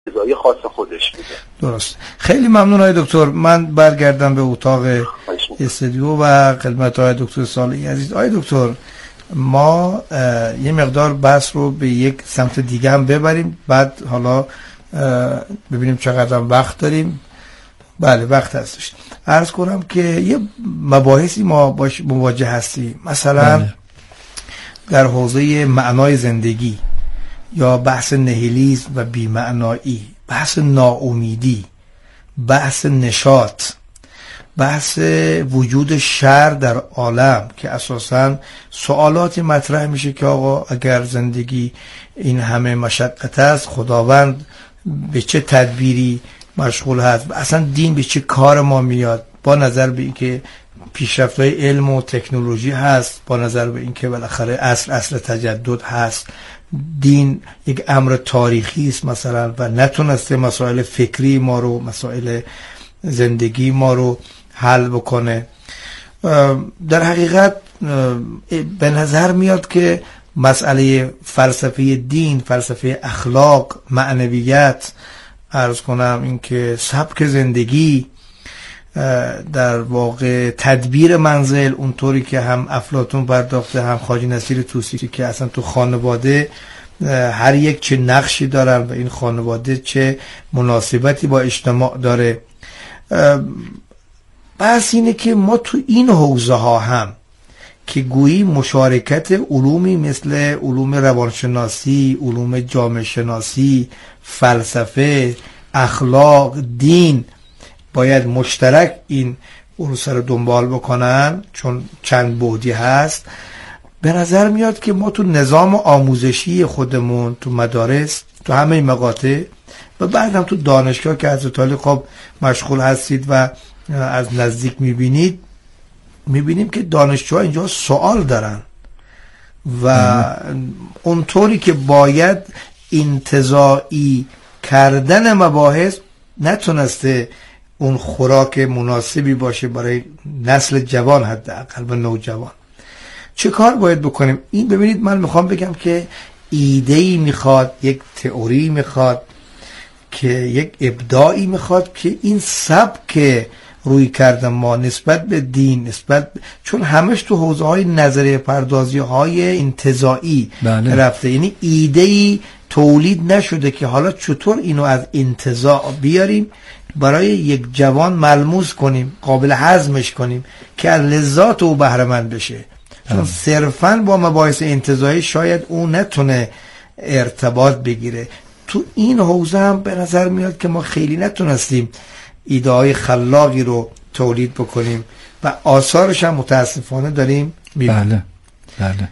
انتزاعی خاص خودش میده. درست. خیلی ممنون آقای دکتر. من برگردم به اتاق استودیو و خدمت آقای دکتر صالحی عزیز. آقای دکتر، ما یه مقدار بحث رو به یک سمت دیگه هم ببریم، بعد حالا ببینیم چقدر وقت داریم. بله وقت هستش. عرض کنم که یه مباحثی ما باش مواجه هستیم، مثلا در حوزه معنای زندگی یا بحث نهیلیسم و بی‌معنایی، بحث ناامیدی، بحث نشاط، بحث وجود شر در عالم که اساساً سوالاتی مطرح میشه که آقا اگر زندگی این همه مشقت است، خداوند به چه تدبیری مشغول هست و اصلا دین به چه کار ما میاد، با نظر به اینکه پیشرفت‌های علم و تکنولوژی هست، با نظر به اینکه بالاخره عصر تجدد هست، دین یک امر تاریخی است مثلا و نتونسته مسائل فکری ما رو، مسائل زندگی ما رو حل بکنه. در حقیقت به نظر میاد که مسئله فلسفه دین، فلسفه اخلاق، معنویت، عرض کنم این که سبک زندگی، در واقع تدبیر منزل، اونطوری که هم افلاطون پرداخته هم خواجه نصیر طوسی که اصلا تو خانواده هر یک چه نقشی دارن و این خانواده چه مناسبتی با اجتماع داره. بحث اینه که ما تو این حوزه ها هم که گویی مشارکت علومی مثل علوم روانشناسی، علوم جامعه شناسی، فلسفه، اخلاق، دین باید مشترک این علوم رو دنبال بکنن چون چند بعدی هست. به نظر میاد که ما تو نظام آموزشی خودمون، تو مدارس، تو همه مقاطع و بعد هم تو دانشگاه که حضرت علی خب مشغول هستید و از نزدیک میبینیم که دانشجوها اینجا سوال دارن و اونطوری که باید انتزاعی کردن مباحث نتونسته اون خوراک مناسبی باشه برای نسل جوان، حداقل و نوجوان. چه کار باید بکنیم؟ این ببینید من میخوام بگم که ایده‌ای میخواد، یک تئوری میخواد، که یک ابداعی میخواد که این سبک روی کردن ما نسبت به دین، چون همش تو حوزه های نظریه پردازی های انتزاعی رفته، یعنی ایده‌ای تولید نشده که حالا چطور اینو از انتزاع بیاریم برای یک جوان ملموس کنیم، قابل هضمش کنیم که از لذات او بهره مند بشه. چون صرفاً با مباحث انتزاعی شاید اون نتونه ارتباط بگیره. تو این حوزه هم به نظر میاد که ما خیلی نتونستیم ایده های خلاقی رو تولید بکنیم و آثارش هم متاسفانه داریم میبینیم. بله.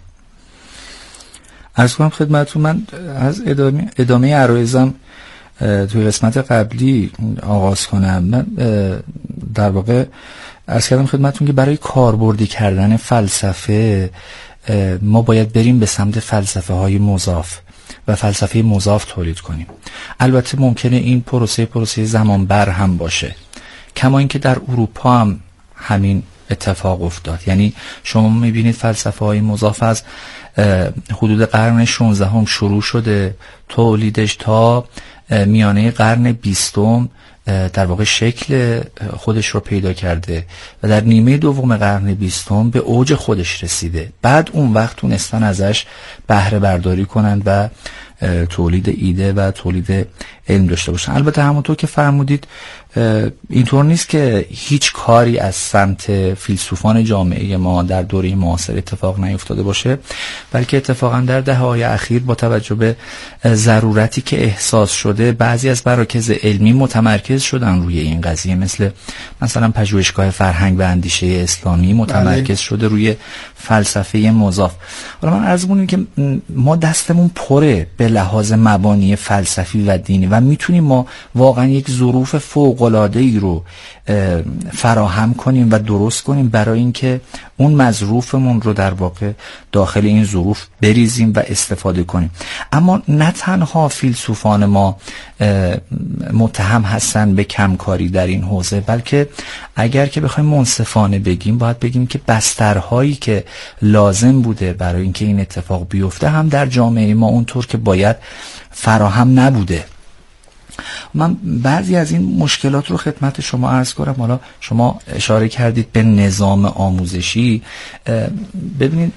عرض کنم خدمتتون، من از ادامه عرایزم توی قسمت قبلی آغاز کنم. من در واقع عرض کردم خدمتتون که برای کاربردی کردن فلسفه ما باید بریم به سمت فلسفه های مضاف و فلسفه مضاف تولید کنیم. البته ممکنه این پروسه زمان بر هم باشه، کما اینکه در اروپا هم همین اتفاق افتاد. یعنی شما میبینید فلسفه های مضاف از حدود قرن 16 هم شروع شده، تولیدش تا میانه قرن 20 در واقع شکل خودش رو پیدا کرده و در نیمه دوم قرن 20 به اوج خودش رسیده. بعد اون وقت تونستن ازش بهره برداری کنند و تولید ایده و تولید علم داشته باشن. البته همونطور که فرمودید اینطور نیست که هیچ کاری از سمت فیلسوفان جامعه ما در دوره معاصر اتفاق نیفتاده باشه، بلکه اتفاقا در دهه‌های اخیر با توجه به ضرورتی که احساس شده بعضی از مراکز علمی متمرکز شدن روی این قضیه، مثلا پژوهشگاه فرهنگ و اندیشه اسلامی متمرکز شده روی فلسفه مضاف. حالا من عرض می‌کنم که ما دستمون پره به لحاظ مبانی فلسفی و دینی و میتونیم ما واقعا یک ظروف فوق‌العاده‌ای رو فراهم کنیم و درست کنیم برای اینکه اون مظروفمون رو در واقع داخل این ظروف بریزیم و استفاده کنیم. اما نه تنها فیلسوفان ما متهم هستن به کمکاری در این حوزه، بلکه اگر که بخوایم منصفانه بگیم باید بگیم که بسترهایی که لازم بوده برای اینکه این اتفاق بیفته هم در جامعه ما اونطور که باید فراهم نبوده. من بعضی از این مشکلات رو خدمت شما عرض کنم. حالا شما اشاره کردید به نظام آموزشی. ببینید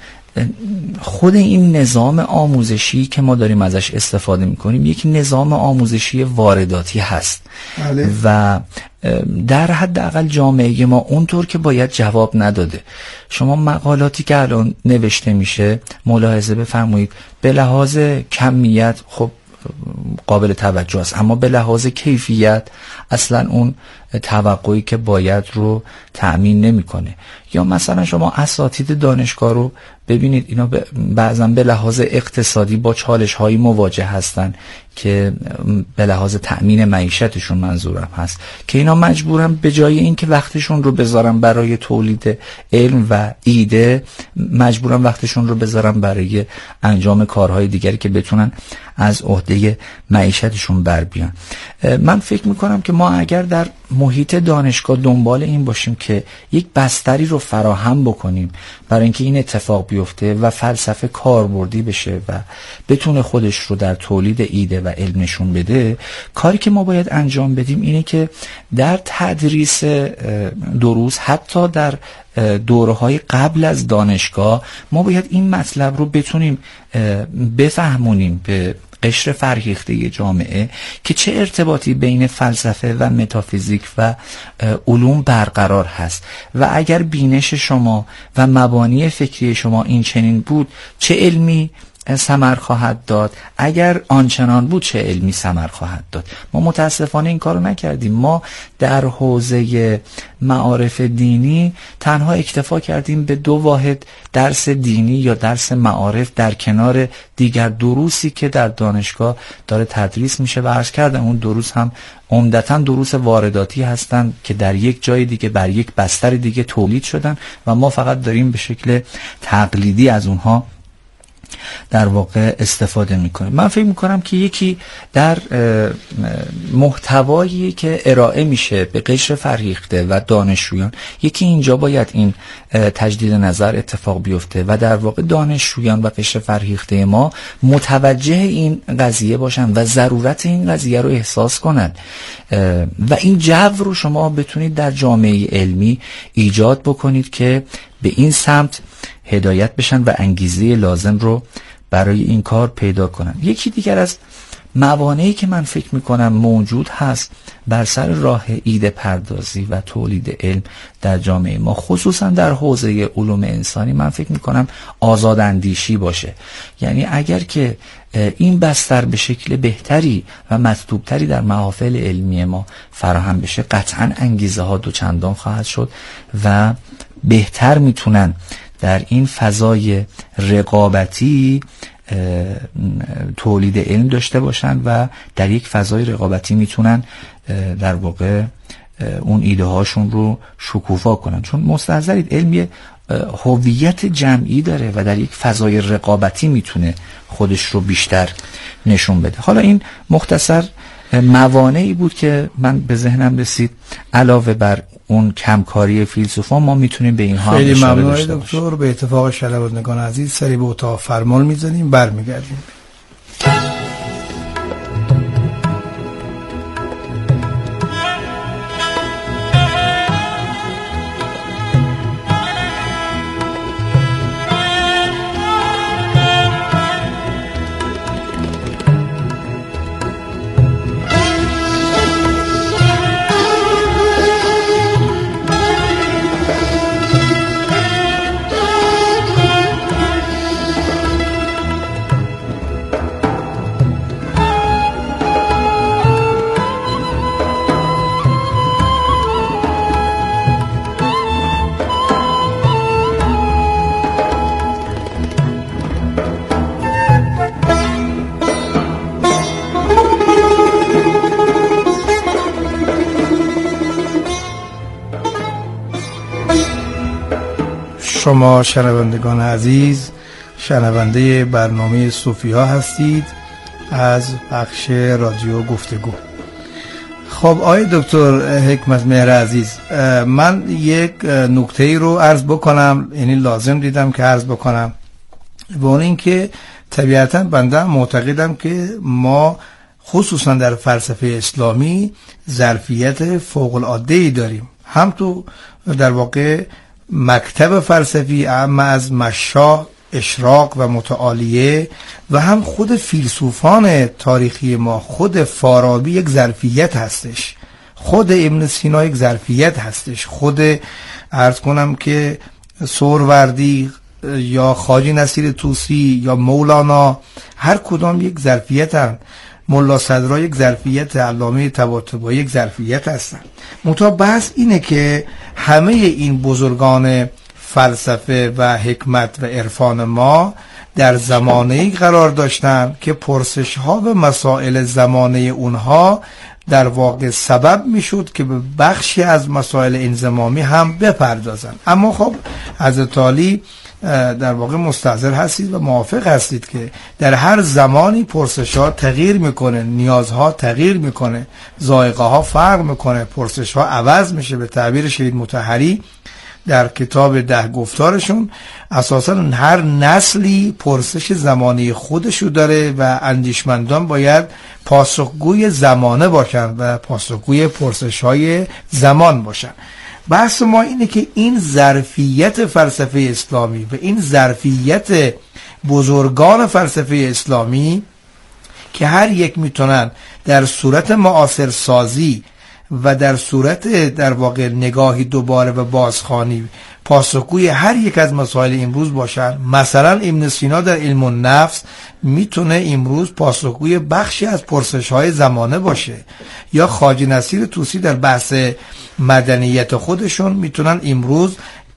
خود این نظام آموزشی که ما داریم ازش استفاده میکنیم یک نظام آموزشی وارداتی هست و در حداقل جامعه ما اونطور که باید جواب نداده. شما مقالاتی که الان نوشته میشه ملاحظه بفرمایید، به لحاظ کمیت خب قابل توجه است، اما به لحاظ کیفیت اصلا اون توقعی که باید رو تأمین نمیکنه. یا مثلا شما اساتید دانشگاه رو ببینید، اینا بعضا به لحاظ اقتصادی با چالش هایی مواجه هستن که به لحاظ تأمین معیشتشون منظورم هست، که اینا مجبورن به جای این که وقتشون رو بذارن برای تولید علم و ایده، مجبورن وقتشون رو بذارن برای انجام کارهای دیگری که بتونن از عهده معیشتشون بر بیان. من فکر میکنم که ما اگر در محیط دانشگاه دنبال این باشیم که یک بستری رو فراهم بکنیم برای اینکه این اتفاق بیفته و فلسفه کاربردی بشه و بتونه خودش رو در تولید ایده و علم نشون بده، کاری که ما باید انجام بدیم اینه که در تدریس دروس، حتی در دوره‌های قبل از دانشگاه، ما باید این مطلب رو بتونیم بفهمونیم به قشر فرهیخته جامعه که چه ارتباطی بین فلسفه و متافیزیک و علوم برقرار هست و اگر بینش شما و مبانی فکری شما این چنین بود چه علمی ثمر خواهد داد، اگر آنچنان بود چه علمی ثمر خواهد داد. ما متاسفانه این کارو نکردیم. ما در حوزه معارف دینی تنها اکتفا کردیم به 2 واحد درس دینی یا درس معارف در کنار دیگر دروسی که در دانشگاه داره تدریس میشه و عرض کردم اون دروس هم عمدتاً دروس وارداتی هستند که در یک جای دیگه بر یک بستر دیگه تولید شدن و ما فقط داریم به شکل تقلیدی از اونها در واقع استفاده میکنیم. من فکر میکنم که یکی در محتوایی که ارائه میشه به قشر فرهیخته و دانشجویان، یکی اینجا باید این تجدید نظر اتفاق بیفته و در واقع دانشجویان و قشر فرهیخته ما متوجه این قضیه باشن و ضرورت این قضیه رو احساس کنن و این جو رو شما بتونید در جامعه علمی ایجاد بکنید که به این سمت هدایت بشن و انگیزه لازم رو برای این کار پیدا کنن. یکی دیگر از موانعی که من فکر میکنم موجود هست بر سر راه ایده پردازی و تولید علم در جامعه ما، خصوصا در حوزه علوم انسانی، من فکر میکنم آزاد اندیشی باشه. یعنی اگر که این بستر به شکل بهتری و مطلوبتری در محافل علمی ما فراهم بشه، قطعا انگیزه ها دوچندان خواهد شد و بهتر میتونن در این فضای رقابتی تولید علم داشته باشن و در یک فضای رقابتی میتونن در واقع اون ایده هاشون رو شکوفا کنن، چون مستحضرید علم یه هویت جمعی داره و در یک فضای رقابتی میتونه خودش رو بیشتر نشون بده. حالا این مختصر موانعی بود که من به ذهنم رسید. علاوه بر اون کمکاری فیلسوفان ما میتونیم به اینها خیلی ممنون دکتر. به اتفاق شنوندگان عزیز سری به اتاق فرمان میزنیم، برمیگردیم. شما شنوندگان عزیز شنونده برنامه صوفی‌ها هستید از بخش رادیو گفتگو. خب آقای دکتر حکمت مهر عزیز، من یک نکته رو عرض بکنم، یعنی لازم دیدم که عرض بکنم، و اون این که طبیعتا بنده معتقدم که ما خصوصا در فلسفه اسلامی ظرفیت فوق العاده داریم. هم تو در واقع مکتب فلسفی اما از مشاء، اشراق و متعالیه و هم خود فیلسوفان تاریخی ما، خود فارابی یک ظرفیت هستش، خود ابن سینا یک ظرفیت هستش، خود عرض کنم که سهروردی یا خواجه نصیر طوسی یا مولانا هر کدام یک ظرفیت هستند. ملا صدرا یک ظرفیت، علامه طباطبایی یک ظرفیت هستن. منتها بحث اینه که همه این بزرگان فلسفه و حکمت و عرفان ما در زمانه‌ای قرار داشتن که پرسش ها و مسائل زمانه اونها در واقع سبب میشد که به بخشی از مسائل انضمامی هم بپردازن. اما خب حضرت علی در واقع مستحضر هستید و موافق هستید که در هر زمانی پرسش ها تغییر میکنه، نیازها تغییر میکنه، ذائقه ها فرق میکنه، پرسش ها عوض میشه. به تعبیر شهید مطهری در کتاب 10 گفتارشون اساسا هر نسلی پرسش زمانی خودشو داره و اندیشمندان باید پاسخگوی زمانه باشن و پاسخگوی پرسش های زمان باشن. بحث ما اینه که این ظرفیت فلسفه اسلامی و این ظرفیت بزرگان فلسفه اسلامی که هر یک میتونن در صورت معاصر سازی و در صورت در واقع نگاهی دوباره و بازخوانی پاسخگوی هر یک از مسائل امروز باشن. مثلا ابن سینا در علم النفس میتونه امروز پاسخگوی بخشی از پرسش‌های زمانه باشه، یا خواجه نصیر طوسی در بحث مدنیت خودشون میتونن امروز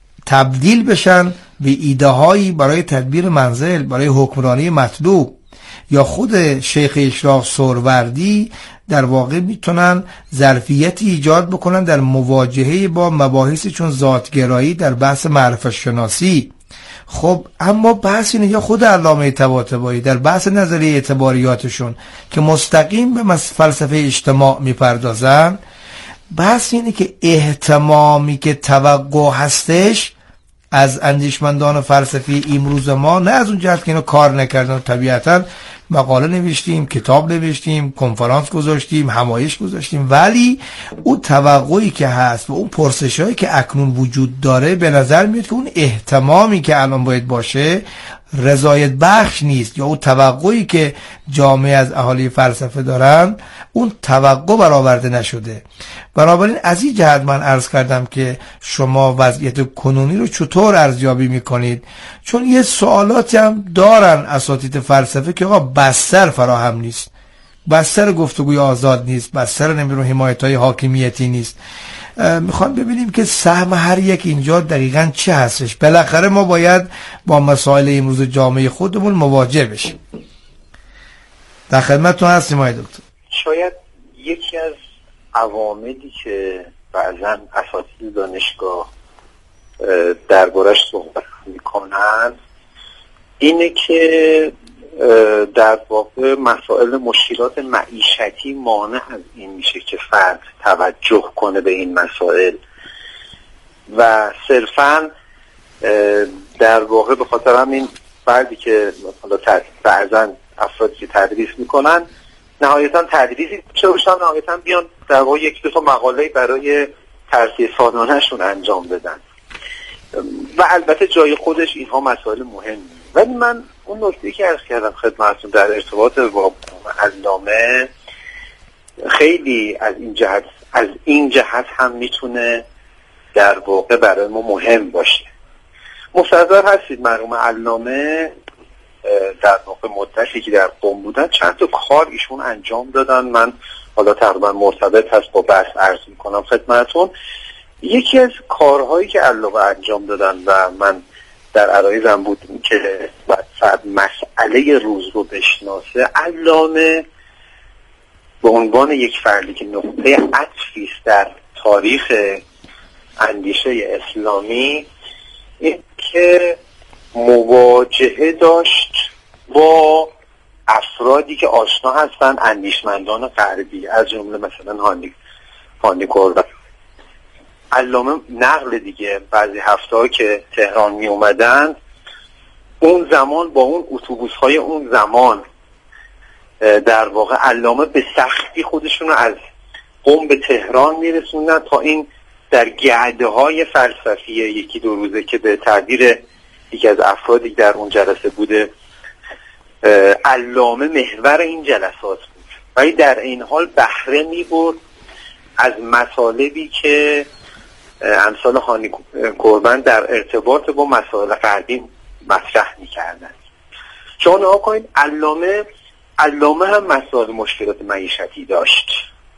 تبدیل بشن به ایده هایی برای تدبیر منزل، برای حکمرانی مطلوب، یا خود شیخ اشراق سهروردی در واقع میتونن ظرفیتی ایجاد بکنن در مواجهه با مباحثی چون ذاتگرایی در بحث معرفت شناسی. خب اما بحث اینه یا خود علامه طباطبایی در بحث نظریه اعتباریاتشون که مستقیم به فلسفه اجتماع میپردازن، بحث اینه که احتمامی که توقع هستش از اندیشمندان فلسفی امروز ما، نه از اون جهت که اینو کار نکردن، طبیعتا مقاله نوشتیم، کتاب نوشتیم، کنفرانس گذاشتیم، همایش گذاشتیم، ولی اون توقعی که هست و اون پرسشایی که اکنون وجود داره به نظر میاد که اون احتمامی که الان باید باشه رضایت بخش نیست، یا اون توقعی که جامعه از اهالی فلسفه دارن اون توقع برآورده نشده. بنابراین از این جهت من عرض کردم که شما وضعیت کنونی رو چطور ارزیابی میکنید، چون یه سوالاتی هم دارن اساتید فلسفه که آقا بستر فراهم نیست، بستر گفتگوی آزاد نیست، بستر نمیدونم حمایت‌های حاکمیتی نیست. میخوام ببینیم که سهم هر یک اینجا دقیقاً چه هستش. بالاخره ما باید با مسائل امروز جامعه خودمون مواجه بشیم. در خدمتتون هستیم آقای دکتر. شاید یکی از عواملی که بعضاً اساتید دانشگاه دربارش صحبت میکنن اینه که در واقع مسائل مشکلات معیشتی مانع از این میشه که فرد توجه کنه به این مسائل و صرفاً در واقع به خاطر همین فردی که بعضاً افرادی که تدریس میکنن نهایتاً تدریسی چه باشن، نهایتاً بیان در واقع یک دو تا مقاله برای ترفیع سالانه‌شون انجام بدن و البته جای خودش اینها مسائل مهمی. ولی من اون نکته که عرض کردم خدمتتون در ارتباط با علامه خیلی از این جهت هم میتونه در واقع برای ما مهم باشه. مستحضر هستید مرحوم علامه در واقع مدتی که در قم بودن چند تا کار ایشون انجام دادن. من حالا تقریبا مرتبط هست با بحث عرض میکنم خدمتتون. یکی از کارهایی که علامه انجام دادن و من در عرایزم بود که بعد مسئله روز رو بشناسه، علامه به عنوان یک فردی که نقطه عطفی است در تاریخ اندیشه اسلامی، این که مواجهه داشت با افرادی که آشنا هستن، اندیشمندان غربی، از جمله مثلا هانی کوربن. علامه نقل دیگه بعضی هفته‌ها که تهران می اومدن، اون زمان با اون اتوبوس‌های اون زمان در واقع علامه به سختی خودشون رو از قم به تهران میرسوندن تا این در گرده‌های فلسفی یکی دو روزه که به تعبیر یکی از افرادی در اون جلسه بوده علامه محور این جلسات بود، ولی در این حال بهره می‌برد از مطالبی که امثال هانی قربان در ارتباط با مسائل غربی مطرح می‌کردند. شما نگاه کنید علامه هم مسائل مشکلات معیشتی داشت،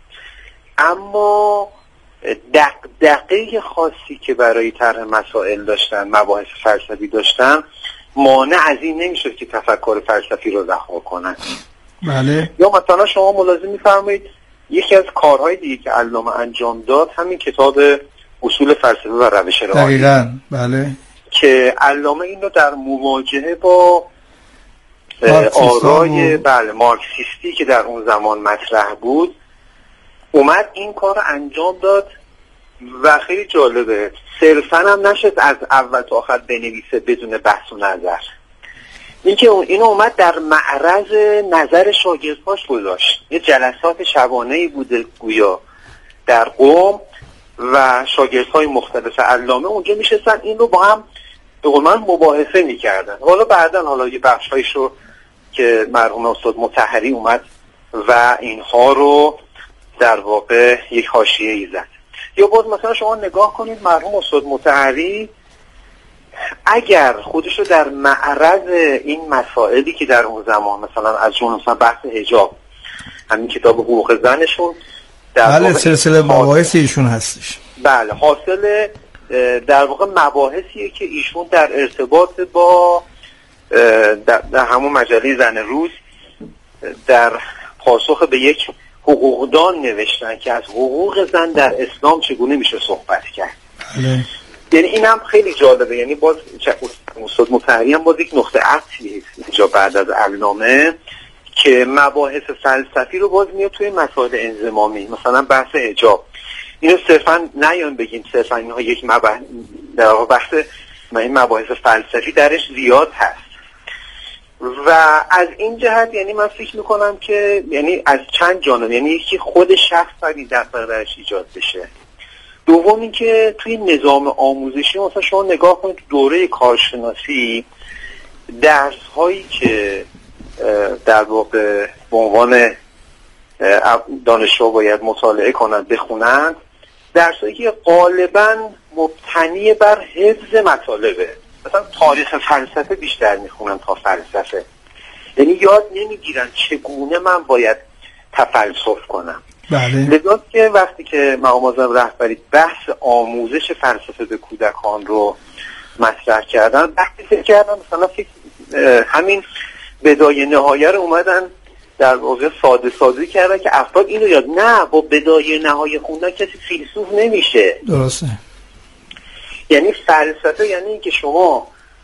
اما دغدغه خاصی که برای طرح مسائل داشتن، مباحث فلسفی داشتن، مانع از این نمیشد که تفکر فلسفی رو رها کنن. بله. یا مثلا شما ملاحظه می‌فرمایید یکی از کارهای دیگه که علامه انجام داد همین کتاب اصول فلسفه و روش رعایی. دقیقاً. بله. که علامه این رو در مواجهه با آرای مارکسیستی که در اون زمان مطرح بود اومد این کار رو انجام داد و خیلی جالبه، صرفاً هم نشد از اول تا آخر بنویسه بدون بحث و نظر. اینو اومد در معرض نظر شاگردهاش گذاشت. یه جلسات شبانه‌ای بوده گویا در قم و شاگردهای مختلف علامه اونجا میشستن این رو با هم به قول من مباحثه میکردن. حالا بعداً یه بخشایش رو که مرحوم استاد مطهری اومد و اینها رو در واقع یک حاشیه‌ای زد. یا باز مثلا شما نگاه کنید مرحوم استاد مطهری اگر خودشو در معرض این مسائلی که در اون زمان مثلا از جمله مثلا بحث حجاب، همین کتاب حقوق زنشون بله سلسله مباحث ایشون هستش. بله حاصل در واقع مباحثیه که ایشون در ارتباط با در همون مجله زن روز در پاسخ به یک حقوقدان نوشتن که از حقوق زن در اسلام چگونه میشه صحبت کرد. بله. یعنی این هم خیلی جالبه، یعنی باز استاد مطهری هم باز یک نقطه عطفی اینجا بعد از علامه که مباحث فلسفی رو باز میاد توی مسائل انضمامی، مثلا بحث حجاب. اینو صرفا نیان بگیم صرفا اینها یک در بحث این مباحث فلسفی درش زیاد هست و از این جهت یعنی من فکر میکنم که یعنی از چند جانب، یعنی یکی خود شخص باید دغدغه درش ایجاد بشه، دوم این که توی نظام آموزشی مثلا شما نگاه کنید دوره کارشناسی درس هایی که در واقع به عنوان دانشجو باید مطالعه کنند بخونند، درس هایی که غالبا مبتنی بر حفظ مطالبه، مثلا تاریخ فلسفه بیشتر میخونن تا فلسفه، یعنی یاد نمیگیرن چگونه من باید تفلسف کنم. بله. لذا که وقتی که مقام معظم رهبری بحث آموزش فلسفه به کودکان رو مطرح کردن، وقتی فکر کردن مثلا همین بدایه نهایه رو اومدن در واقع ساده کردن که افراد اینو یاد نه با بدایه نهایه خوندن کسی فیلسوف نمیشه. درسته. یعنی فلسفه یعنی اینکه شما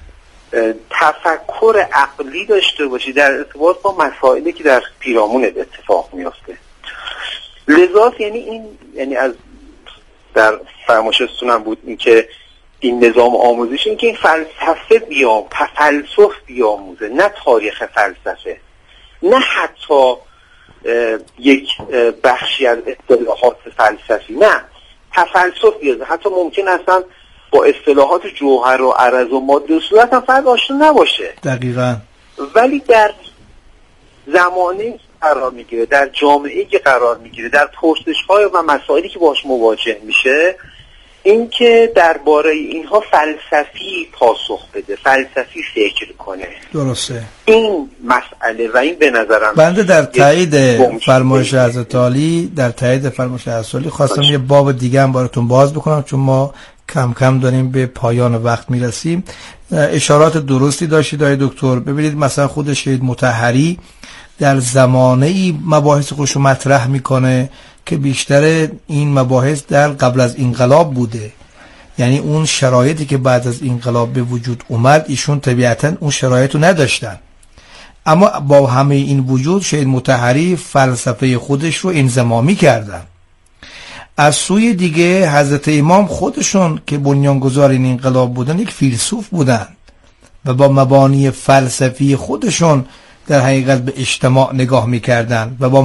تفکر عقلی داشته باشی در ارتباط با مسائلی که در پیرامونت اتفاق میفته. لذا یعنی این یعنی از در فرمایشتونم بود این که این نظام آموزشی این که این فلسفه تفلسف بیاموزه، نه تاریخ فلسفه، نه حتی یک بخشی از اصطلاحات فلسفی، نه تفلسف بیاموزه. حتی ممکن اصلا با اصطلاحات جوهر و عرض و ماده و صورت هم فرد آشنا نباشه. دقیقاً. ولی در زمانه قرار میگیره، در جامعه‌ای که قرار میگیره، در پرسش‌های و مسائلی که باهاش مواجه میشه، این که درباره اینها فلسفی پاسخ بده، فلسفی فکر کنه. درسته. این مسئله و این به نظرم بنده در تایید فرمایش حضرت عالی خواستم یه باب دیگه هم براتون باز بکنم چون ما کم کم داریم به پایان وقت میرسیم. اشارات درستی داشتید آقای دکتر. ببینید مثلا خود شهید مطهری در زمانه‌ای مباحث خودشو مطرح میکنه که بیشتر این مباحث در قبل از انقلاب بوده، یعنی اون شرایطی که بعد از انقلاب به وجود اومد ایشون طبیعتاً اون شرایط رو نداشتن، اما با همه این وجود شهید مطهری فلسفه خودش رو انضمامی کردن. از سوی دیگه حضرت امام خودشون که بنیانگذار این انقلاب بودن یک فیلسوف بودن و با مبانی فلسفی خودشون در حقیقت به اجتماع نگاه میکردن و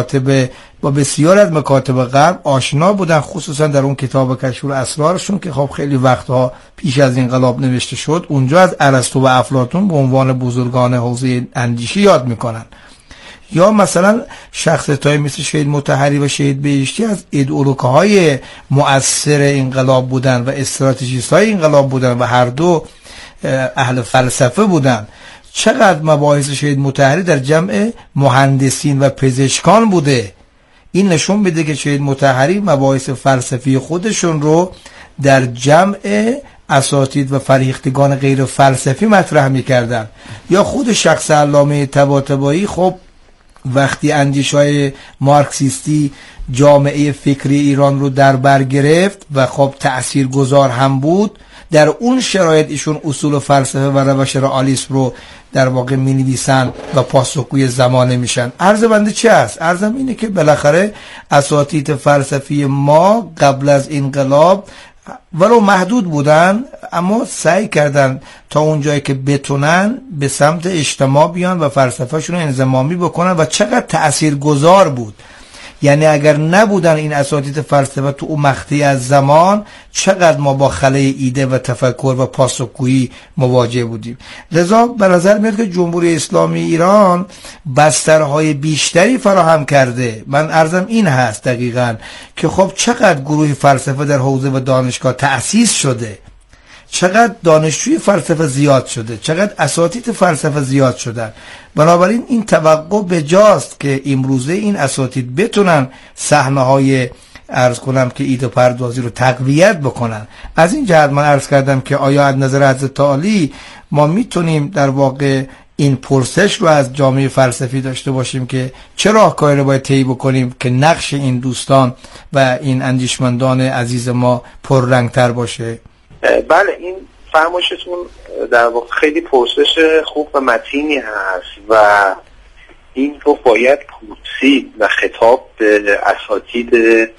با بسیار از مکاتب غرب آشنا بودن، خصوصا در اون کتاب کشف الاسرارشون که خب خیلی وقتها پیش از انقلاب نوشته شد. اونجا از ارسطو و افلاطون به عنوان بزرگان حوزه اندیشه یاد میکنن. یا مثلا شخصیت‌های مثل شهید مطهری و شهید بهشتی از ایدئولوژهای مؤثر انقلاب بودن و استراتژیست‌های انقلاب بودن و هر دو اهل فلسفه بودن. چقدر مباحث شهید مطهری در جمع مهندسین و پزشکان بوده. این نشون میده که شهید مطهری مباحث فلسفی خودشون رو در جمع اساتید و فرهیختگان غیر فلسفی مطرح میکردن. یا خود شخص علامه طباطبایی خب وقتی اندیشه‌های مارکسیستی جامعه فکری ایران رو در بر گرفت و خب تأثیرگذار هم بود، در اون شرایط ایشون اصول و فلسفه و روش رئالیسم رو در واقع می نویسن و پاسخگوی زمانه میشن. عرض بنده چه است؟ عرضم اینه که بالاخره اساتید فلسفی ما قبل از انقلاب ولو محدود بودن اما سعی کردن تا اون جایی که بتونن به سمت اجتماع بیان و فلسفه‌شون رو انضمامی بکنن و چقدر تأثیرگذار بود. یعنی اگر نبودن این اساتید فلسفه تو اون مقطعی از زمان، چقدر ما با خلأ ایده و تفکر و پاسخگویی مواجه بودیم. لذا به نظر میاد که جمهوری اسلامی ایران بسترهای بیشتری فراهم کرده. من عرضم این هست دقیقاً که خب چقدر گروه فلسفه در حوزه و دانشگاه تأسیس شده، چقدر دانشجوی فلسفه زیاد شده، چقدر اساتید فلسفه زیاد شدن. بنابراین این توقع به جاست که امروزه این اساتید بتونن صحنه‌های عرض کنم که ایده پردازی رو تقویت بکنن. از این جهت من عرض کردم که آیا از نظر حضرت عالی ما میتونیم در واقع این پرسش رو از جامعه فلسفی داشته باشیم که چه راهکاری رو باید طی بکنیم که نقش این دوستان و این اندیشمندان عزیز ما پررنگتر باشه؟ بله، این فرمایشتون در واقع خیلی پرسش خوب و متینی هست و این رو باید پرسید و خطاب به اساتید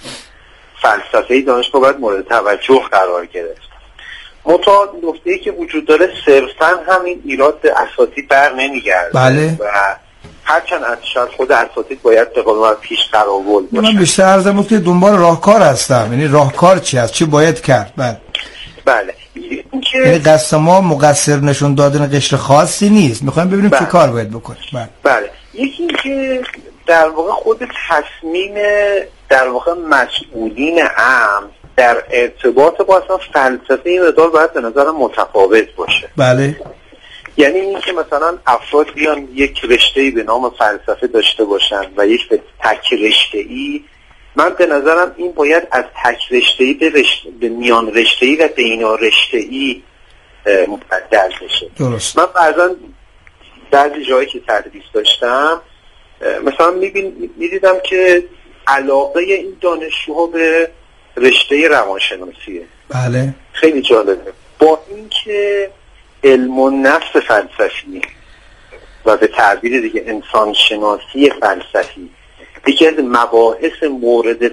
فلسفه دانشگاه باید مورد توجه قرار گرفت. منتها نکته‌ای که وجود داره صرفاً همین ایراد به اساتید بر نمیگرده. بله. و هرچند شاید خود اساتید باید به قول پیش قراول باشن. من بیشتر عرضم که دنبال راهکار هستم. یعنی راهکار چی هست؟ چی باید کرد؟ بله. یعنی قصد ما مقصر نشون دادن قشر خاصی نیست، میخوایم ببینیم چه کار باید بکنیم. بله. یکی این که در واقع خود تصمیم در واقع مسئولین امر در ارتباط با اصلا فلسفه این مقدار باید به نظر متفاوت باشه. بله. یعنی این که مثلا افراد بیان یک رشته‌ای به نام فلسفه داشته باشن و یک تک رشته‌ای، من به نظرم این باید از تک رشته‌ای به میان رشته‌ای و بین رشته‌ای مبدل بشه. درست. من بعضا بعضی جایی که تدریس داشتم مثلا میدیدم که علاقه این دانشجوها به رشته روانشناسیه. بله. خیلی جالبه. با اینکه علم النفس فلسفی و به تعبیر دیگه انسان شناسی فلسفی یکی از مباحث مورد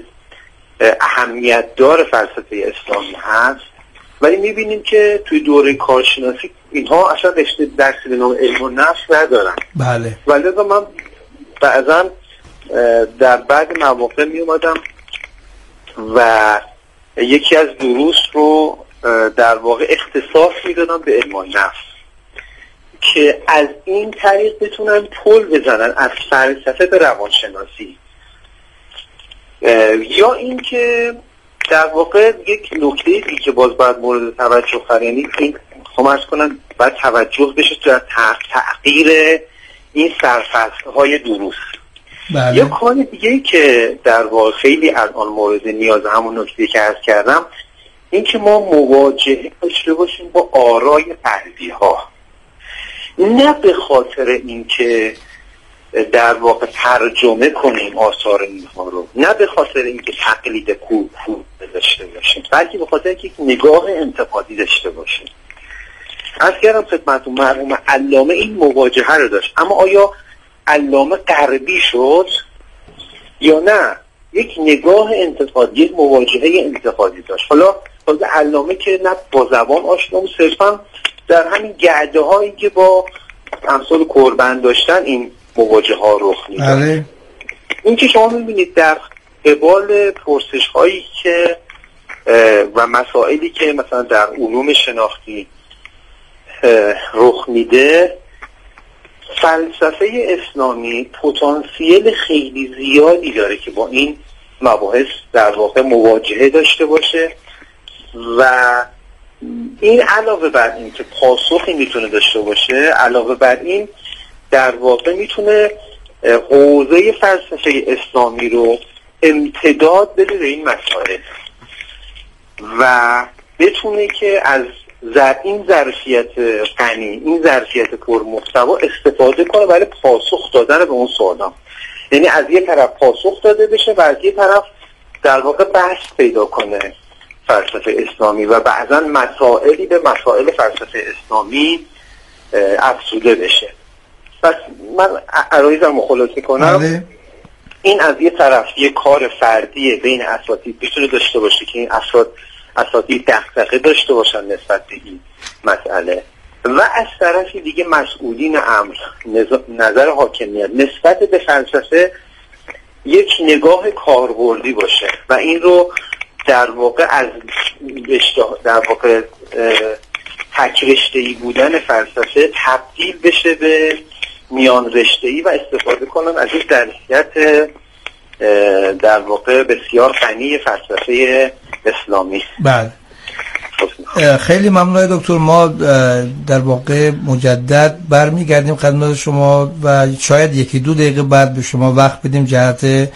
اهمیت دار فلسفه اسلامی هست، ولی میبینیم که توی دوره کارشناسی اینها اصلا رشته درسی به نام علم النفس ندارن. بله. ولی من بعضا در بعض مواقع میومدم و یکی از دروس رو در واقع اختصاص میدادم به علم النفس که از این طریق بتونن پل بزنن از فلسفه به روانشناسی. یا این که در واقع یک نکته دیگه که باز باید مورد توجه قرار، یعنی این خمارز کنن باید توجه بشه در تغییر این سرفصل‌های دروس. بله. یا کار دیگه که در واقع خیلی الان مورد نیاز همون نکته که عرض کردم، این که ما مواجهه داشته باشیم با آرای فردی ها، نه به خاطر اینکه در واقع ترجمه کنیم آثار اینها رو، نه به خاطر اینکه تقلید کوب داشته باشیم، بلکه به خاطر اینکه نگاه انتقادی داشته باشیم. عرض کردم خدمتتون مرحوم علامه این مواجهه رو داشت، اما آیا علامه غربی شد یا نه؟ یک نگاه انتقادی، یک مواجهه انتقادی داشت. حالا علامه که نه با زبان آشنا بود، صرفا در همین گرده هایی که با امثال کربن داشتن این مواجه ها رخ میده. این که شما میبینید در قبال پرسش هایی که و مسائلی که مثلا در علوم شناختی رخ میده، فلسفه اسلامی پتانسیل خیلی زیادی داره که با این مباحث در واقع مواجهه داشته باشه و این علاوه بر این که پاسخی میتونه داشته باشه، علاوه بر این در واقع میتونه حوزه فلسفه اسلامی رو امتداد بده به این مسائل و بتونه که از این ظرفیت غنی، این ظرفیت پرمحتوا استفاده کنه برای پاسخ دادن به اون سوالا. یعنی از یه طرف پاسخ داده بشه و از یه طرف در واقع بحث پیدا کنه فلسفه اسلامی و بعضا مسائلی به مسائل فلسفه اسلامی افزوده بشه. پس من عرایزم خلاصه کنم، این از یه طرف یه کار فردی بین اساتید میتونه داشته باشه که این اساتید دغدغه داشته باشن نسبت به این مسئله و از طرفی دیگه مسئولین امر نظر حاکمیت نسبت به فلسفه یک نگاه کاربردی باشه و این رو در واقع از در واقع تک رشته‌ای بودن فلسفه تبدیل بشه به میان رشته‌ای و استفاده کنن از این ظرفیت در واقع بسیار غنی فلسفه اسلامی. بله، خیلی ممنون دکتر. ما در واقع مجدد برمیگردیم خدمت شما و شاید یکی دو دقیقه بعد به شما وقت بدیم جهت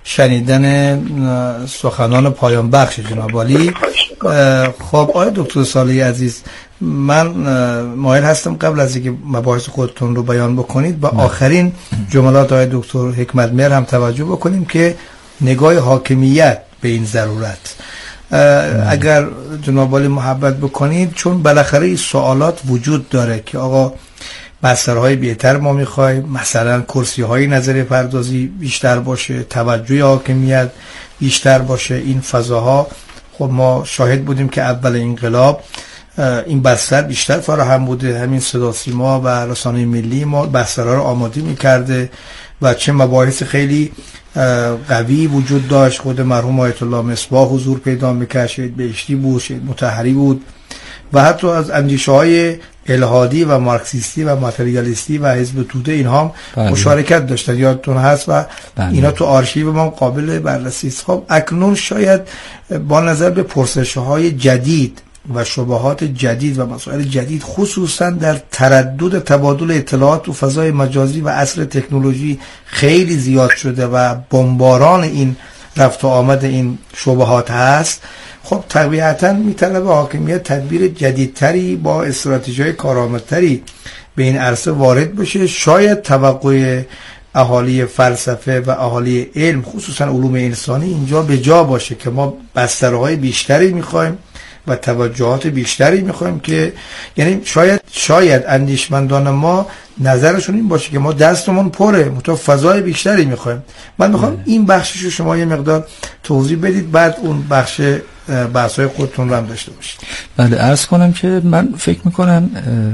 شنیدن سخنان پایان بخش جناب عالی. خب آقای دکتر صالحی عزیز، من مایل هستم قبل از اینکه مباحث خودتون رو بیان بکنید با آخرین جملات آقای دکتر حکمت‌مهر هم توجه بکنیم که نگاه حاکمیت به این ضرورت. اگر جناب عالی محبت بکنید، چون بالاخره این سوالات وجود داره که آقا بسترهای بهتر ما میخوایم، مثلا کرسی های نظری پردازی بیشتر باشه، توجه حاکمیت بیشتر باشه، این فضاها. خب ما شاهد بودیم که اول انقلاب این بستر بیشتر فراهم بوده، همین صدا سیما و رسانه ملی ما بسترها رو آماده میکرده و چه مباحث خیلی قوی وجود داشت. خود مرحوم آیت الله مصباح حضور پیدا میکرد، شهید بهشتی بود، شهید مطهری بود و حتی از اندیشه های الهادی و مارکسیستی و ماتریالیستی و حزب توده اینها هم مشارکت داشتن، یادتون هست و اینا تو آرشیو ما قابل بررسی است. خب اکنون شاید با نظر به پرسش‌های جدید و شبهات جدید و مسائل جدید، خصوصا در تردد تبادل اطلاعات و فضای مجازی و عصر تکنولوژی خیلی زیاد شده و بمباران این رفت و آمد این شبهات هست، خب طبیعتا میطلبه حاکمیت تدبیر جدیدتری با استراتژی‌های کارآمدتری به این عرصه وارد بشه. شاید توقع اهالی فلسفه و اهالی علم، خصوصا علوم انسانی، اینجا به جا باشه که ما بسترهای بیشتری میخوایم و توجهات بیشتری میخوایم که یعنی شاید اندیشمندان ما نظرشون این باشه که ما دستمون پره، متو فضای بیشتری میخوایم. من میخوام این بخششو شما یه مقدار توضیح بدید، بعد اون بخش بحث‌های خودتون رو هم داشته باشید. بله، عرض کنم که من فکر میکنم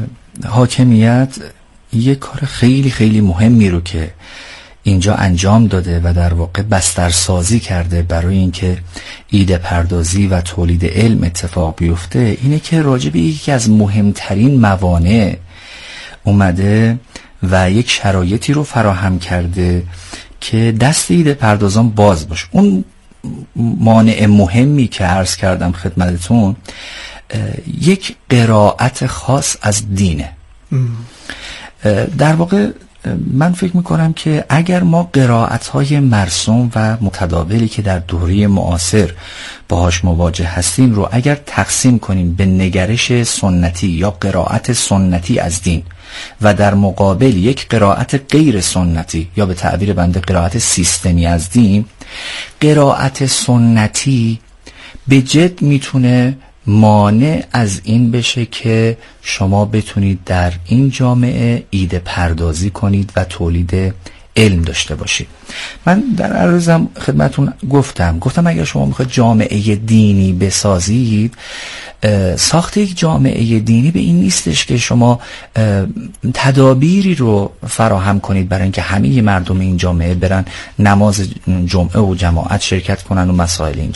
حاکمیت یه کار خیلی خیلی مهمی رو که اینجا انجام داده و در واقع بسترسازی کرده برای اینکه ایده پردازی و تولید علم اتفاق بیفته، اینه که راجع به یکی از مهمترین موانع اومده و یک شرایطی رو فراهم کرده که دست ایده پردازان باز باشه. اون مانع مهمی که عرض کردم خدمتتون یک قرائت خاص از دینه. در واقع من فکر میکنم که اگر ما قرائت‌های مرسوم و متداولی که در دوره معاصر باهاش مواجه هستیم رو اگر تقسیم کنیم به نگرش سنتی یا قرائت سنتی از دین و در مقابل یک قرائت غیر سنتی یا به تعبیر بنده قرائت سیستمی از دین، قرائت سنتی به جد میتونه مانع از این بشه که شما بتونید در این جامعه ایده پردازی کنید و تولید علم داشته باشید. من در عرضم خدمتون گفتم اگر شما میخواید جامعه دینی بسازید، ساخت یک جامعه دینی به این نیستش که شما تدابیری رو فراهم کنید برای اینکه همه مردم این جامعه برن نماز جمعه و جماعت شرکت کنن و مسائل این